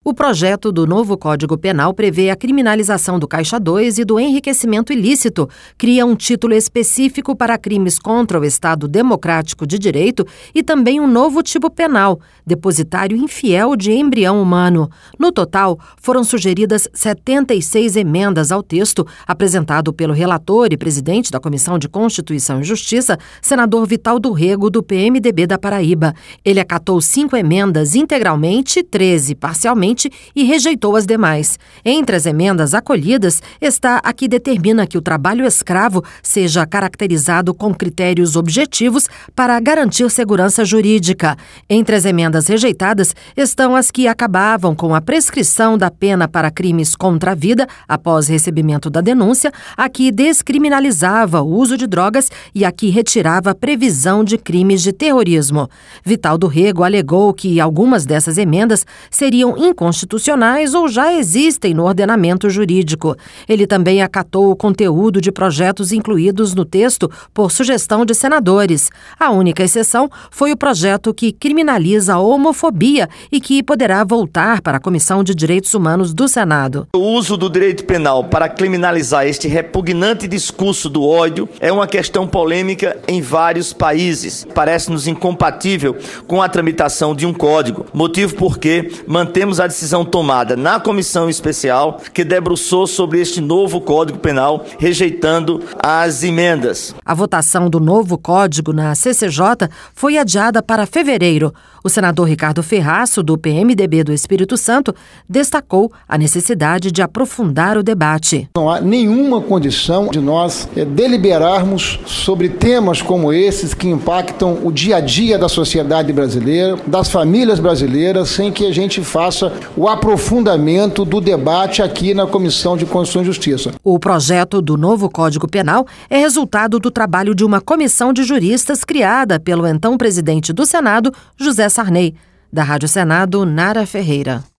O projeto do novo Código Penal prevê a criminalização do Caixa 2 e do enriquecimento ilícito, cria um título específico para crimes contra o Estado Democrático de Direito e também um novo tipo penal, depositário infiel de embrião humano. No total, foram sugeridas 76 emendas ao texto, apresentado pelo relator e presidente da Comissão de Constituição e Justiça, senador Vital do Rego, do PMDB da Paraíba. Ele acatou 5 emendas integralmente, 13 parcialmente e rejeitou as demais. Entre as emendas acolhidas está a que determina que o trabalho escravo seja caracterizado com critérios objetivos para garantir segurança jurídica. Entre as emendas rejeitadas estão as que acabavam com a prescrição da pena para crimes contra a vida após recebimento da denúncia, a que descriminalizava o uso de drogas e a que retirava a previsão de crimes de terrorismo. Vital do Rego alegou que algumas dessas emendas seriam inconstitucionais ou já existem no ordenamento jurídico. Ele também acatou o conteúdo de projetos incluídos no texto por sugestão de senadores. A única exceção foi o projeto que criminaliza a homofobia e que poderá voltar para a Comissão de Direitos Humanos do Senado. O uso do direito penal para criminalizar este repugnante discurso do ódio é uma questão polêmica em vários países. Parece-nos incompatível com a tramitação de um código, motivo porque mantemos a decisão tomada na comissão especial que debruçou sobre este novo Código Penal, rejeitando as emendas. A votação do novo código na CCJ foi adiada para fevereiro. O senador Ricardo Ferraço, do PMDB do Espírito Santo, destacou a necessidade de aprofundar o debate. Não há nenhuma condição de nós deliberarmos sobre temas como esses que impactam o dia a dia da sociedade brasileira, das famílias brasileiras, sem que a gente faça o aprofundamento do debate aqui na Comissão de Constituição e Justiça. O projeto do novo Código Penal é resultado do trabalho de uma comissão de juristas criada pelo então presidente do Senado, José Sarney. Da Rádio Senado, Nara Ferreira.